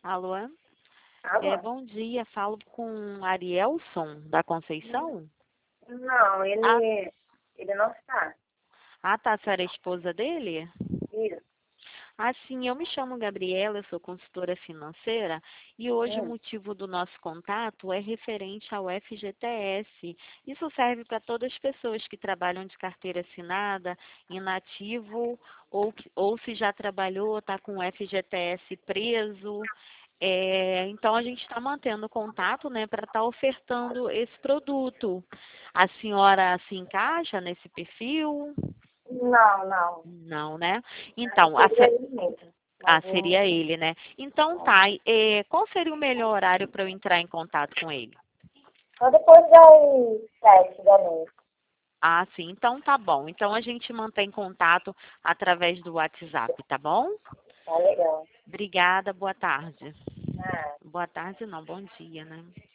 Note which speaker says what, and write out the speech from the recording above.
Speaker 1: Alô?
Speaker 2: Alô?
Speaker 1: Bom dia, falo com Arielson da Conceição?
Speaker 2: Não,
Speaker 1: Ah,
Speaker 2: ele não está.
Speaker 1: tá, a senhora é esposa dele?
Speaker 2: Isso.
Speaker 1: Sim, eu me chamo Gabriela, eu sou consultora financeira e hoje o
Speaker 2: Hum.
Speaker 1: motivo do nosso contato é referente ao FGTS. Isso serve para todas as pessoas que trabalham de carteira assinada, inativo ou se já trabalhou, está com o FGTS preso. Então, a gente está mantendo contato, né, para estar ofertando esse produto. A senhora se encaixa nesse perfil?
Speaker 2: Não, não.
Speaker 1: Não, né?
Speaker 2: Acho que
Speaker 1: Então,
Speaker 2: seria ele mesmo. Mas
Speaker 1: seria ele, né? Então, tá. Qual seria o melhor horário para eu entrar em contato com ele?
Speaker 2: só depois das 7 da noite.
Speaker 1: Sim. Então, tá bom. Então, a gente mantém contato através do WhatsApp, tá bom?
Speaker 2: Tá legal.
Speaker 1: Obrigada. Boa tarde.
Speaker 2: Ah.
Speaker 1: Boa tarde, não. Bom dia, né?